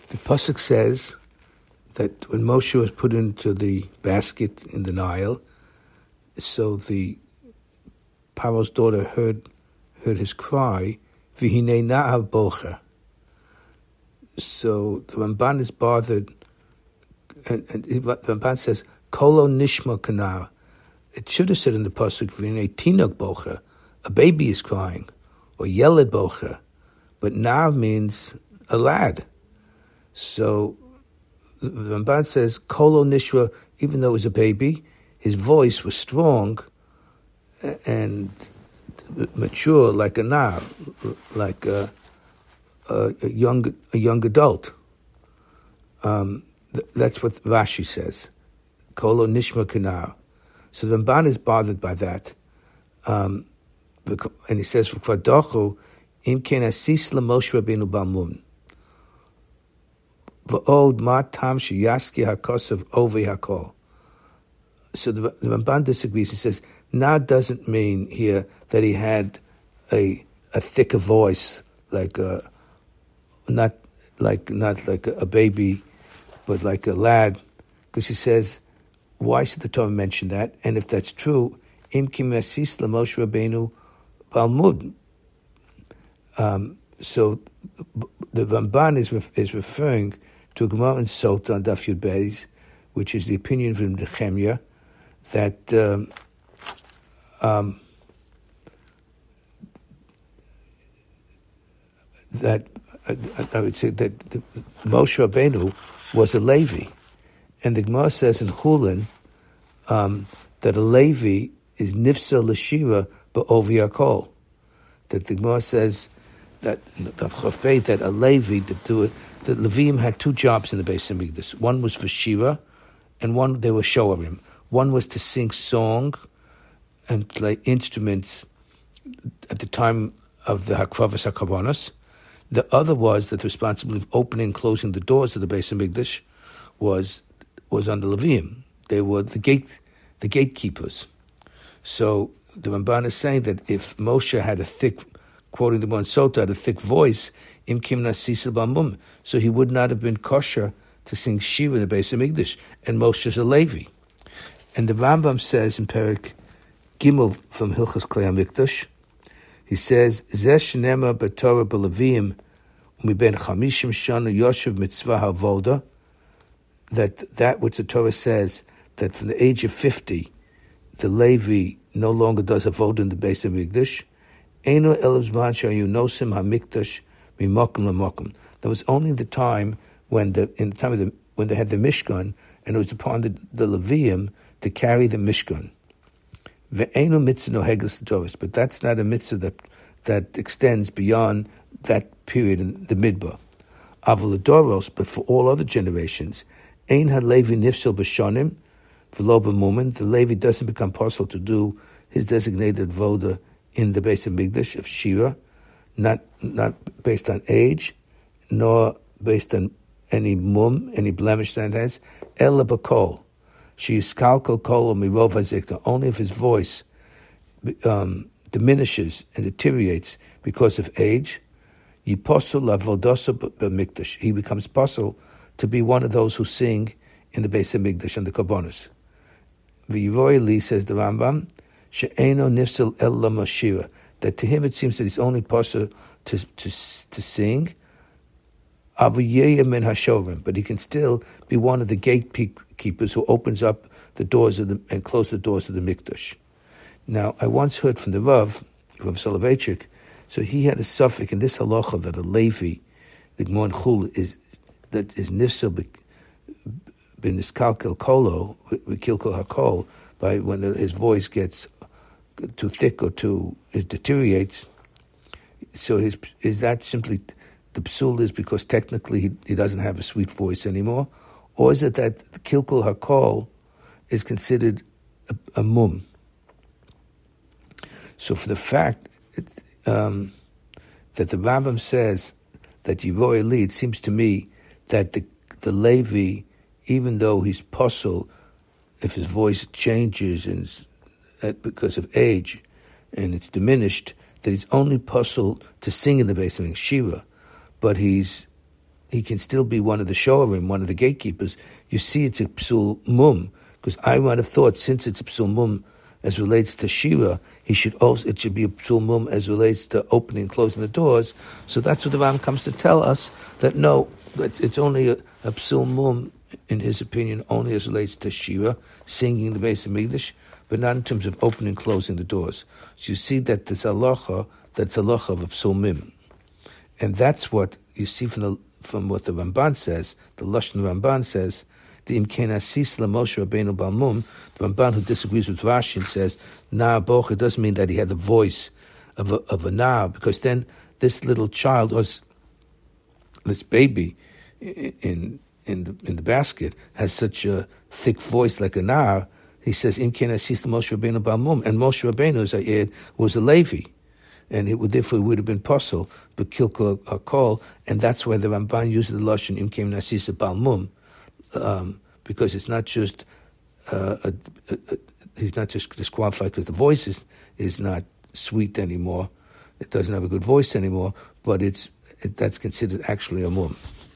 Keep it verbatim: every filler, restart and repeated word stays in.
The pasuk says that when Moshe was put into the basket in the Nile, so the Paro's daughter heard heard his cry, "V'hinei na'av bocher." So the Ramban is bothered, and, and the Ramban says, "Kolo nishma kanar." It should have said in the pasuk, "V'hinei tinok bocher," a baby is crying, or yeled bocher, but now means a lad. So the Ramban says, Kolo Nishwa, even though it was a baby, his voice was strong and mature like a nar, like a, a, a young a young adult. Um, th- that's what Rashi says. Kolo Nishma Kanar. So the Ramban is bothered by that. Um, and he says, V'kvadochu im ken asis l'Moshe Rabbeinu balmun. V'od ma tam sheyaski hakosav ovi hakol. So the, the Ramban disagrees. He says, now doesn't mean here that he had a a thicker voice, like a, not like not like a, a baby, but like a lad. Because he says, why should the Torah mention that? And if that's true, im kim asis l'Moshe Rabbeinu balmud. Um, so the Ramban is ref, is referring to a Gemara in Sota on Daf Yud Beis, which is the opinion from Nehemiah, that um, um, that uh, I would say that the, Moshe Rabbeinu was a Levi, and the Gemara says in Chulin um, that a Levi is nifsa l'shira ba'ovi hakol. That the Gemara says that that a Levi that do it. The Levim had two jobs in the Beis Hamikdash. One was for Shira, and one they were shoarim. One was to sing song and play instruments at the time of the Hakravas HaKavanos. The other was that the responsibility of opening and closing the doors of the Beis Hamikdash was was on the Levim. They were the gate the gatekeepers. So the Ramban is saying that if Moshe had a thick, quoting the one Sota, had a thick voice, im kimna sisel bamum, so he would not have been kosher to sing Shira in the Beis Hamikdash, and Moshe's a Levi. And the Rambam says in Perik Gimel from Hilchos Klei HaMikdash, he says, Zeh shenema b'Torah b'Levim u'miben chamishim shana yoshev mitzvah havoda, that that which the Torah says, that from the age of fifty, the Levi no longer does avoda in the Beis Hamikdash. Eino elav zman shayu nosim hamikdash mimokum lamokum. That was only the time when the in the time of the when they had the Mishkan, and it was upon the, the Levium to carry the Mishkan. Ve'einu mitzvah nohegas l'Torah, but that's not a mitzvah that that extends beyond that period in the Midbar. Avol l'Doros, but for all other generations, ein halevi nifsel b'shonim v'lo b'mumen. The Levi doesn't become possible to do his designated voda in the Beis Hamikdash of Shira, not not based on age, nor based on any mum, any blemish that has. Ela b'kol, she is kalkol kol mirov hazikta. Only if his voice um, diminishes and deteriorates because of age, yiposul lavodosa b'mikdash. He becomes possible to be one of those who sing in the Beis Hamikdash and the Karbonos. V'yivoy li, says the Rambam, she'eno nifsel el lamashira, that to him it seems that he's only possible to to to sing. Avuyeya min hashovim, but he can still be one of the gatekeepers who opens up the doors of the and close the doors of the mikdash. Now, I once heard from the Rav, from Soloveitchik, so he had a suffix in this halacha that a Levi, the Gemara Chul, is that is nifsel bin iskalkel kolo, kilkel hakol, by when the, his voice gets too thick or too it deteriorates. So his, is that simply the psul is because technically he, he doesn't have a sweet voice anymore, or is it that the kilkul hakol is considered a, a mum? So for the fact it, um, that the Rambam says that Yivoy Eli, it seems to me that the the Levi, even though he's puzzle, if his voice changes and uh, because of age and it's diminished, that he's only puzzled to sing in the Beis Hamikdash Shira, but he's he can still be one of the shorim, one of the gatekeepers. You see it's a psul mum, because I might have thought since it's a psul mum as relates to Shira, he should also, it should be a psul mum as relates to opening and closing the doors. So that's what the Ram comes to tell us, that no, it's, it's only a, a psul mum, in his opinion, only as relates to Shira, singing the Beis Hamikdash, but not in terms of opening and closing the doors. So you see that this halacha, that's halacha of a psul mim. And that's what you see from the from what the Ramban says, the Lashon Ramban says, the Imken Asis LaMoshe Rabbeinu Balmum, the Ramban who disagrees with Rashi and says, Nah Boch, it doesn't mean that he had the voice of a, of a Nah, because then this little child, or this baby in in the, in the basket, has such a thick voice like a Nah. He says, Imken Asis LaMoshe Rabbeinu Balmum, and Moshe Rabbeinu, as I add, was a Levi. And it would therefore would have been possible, but kilkul akol, and that's why the Ramban uses the lashon imkem nasisa balmum, um, because it's not just uh, a, a, a, he's not just disqualified because the voice is, is not sweet anymore, it doesn't have a good voice anymore, but it's it, that's considered actually a mum.